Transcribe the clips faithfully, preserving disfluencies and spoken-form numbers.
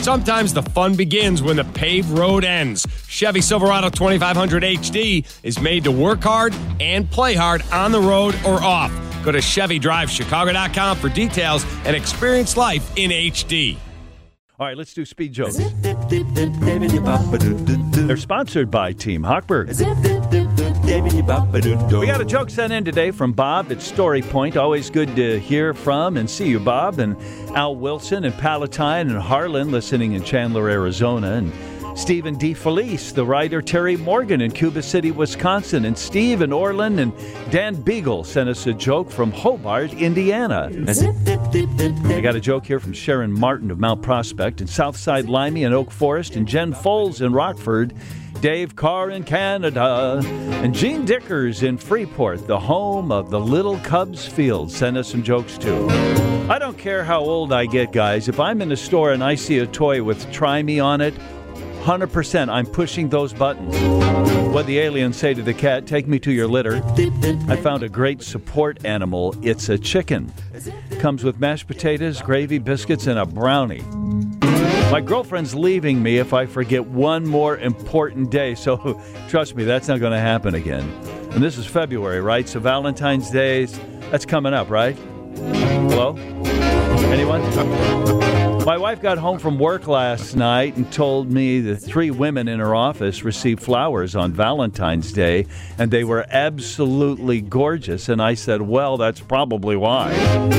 Sometimes the fun begins when the paved road ends. Chevy Silverado twenty-five hundred H D is made to work hard and play hard on the road or off. Go to Chevy Drive Chicago dot com for details and experience life in H D. All right, let's do speed jokes. They're sponsored by Team Hochberg. We got a joke sent in today from Bob at Story Point. Always good to hear from and see you, Bob. And Al Wilson and Palatine and Harlan listening in Chandler, Arizona. And Stephen DeFelice, the writer Terry Morgan in Cuba City, Wisconsin. And Steve in Orland and Dan Beagle sent us a joke from Hobart, Indiana. I got a joke here from Sharon Martin of Mount Prospect and Southside Limey and Oak Forest and Jen Foles in Rockford. Dave Carr in Canada, and Gene Dickers in Freeport, the home of the Little Cubs field. Send us some jokes, too. I don't care how old I get, guys. If I'm in a store and I see a toy with Try Me on it, one hundred percent I'm pushing those buttons. What the aliens say to the cat, take me to your litter. I found a great support animal. It's a chicken. Comes with mashed potatoes, gravy, biscuits, and a brownie. My girlfriend's leaving me if I forget one more important day, so trust me, that's not going to happen again. And this is February, right? So Valentine's Day, that's coming up, right? Hello? Anyone? My wife got home from work last night and told me the three women in her office received flowers on Valentine's Day, and they were absolutely gorgeous. And I said, well, that's probably why.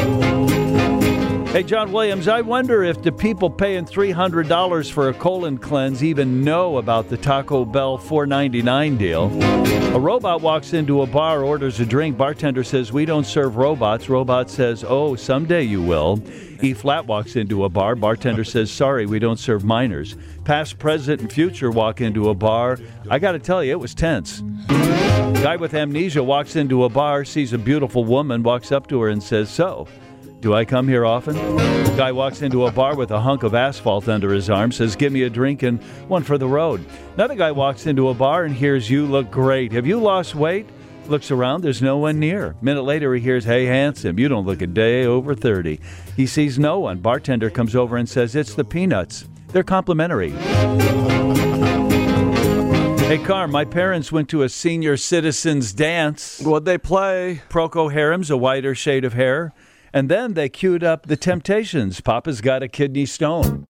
Hey, John Williams, I wonder if the people paying three hundred dollars for a colon cleanse even know about the Taco Bell four ninety-nine deal. A robot walks into a bar, orders a drink. Bartender says, we don't serve robots. Robot says, oh, someday you will. E-Flat walks into a bar. Bartender says, sorry, we don't serve minors. Past, present, and future walk into a bar. I got to tell you, it was tense. Guy with amnesia walks into a bar, sees a beautiful woman, walks up to her and says, so, do I come here often? Guy walks into a bar with a hunk of asphalt under his arm, says, give me a drink and one for the road. Another guy walks into a bar and hears, you look great. Have you lost weight? Looks around, there's no one near. Minute later, he hears, hey, handsome, you don't look a day over thirty. He sees no one. Bartender comes over and says, it's the Peanuts. They're complimentary. Hey, Carm, my parents went to a senior citizens dance. What'd they play? Procol Harum's A Whiter Shade of Hair. And then they queued up The Temptations, Papa's Got a Kidney Stone.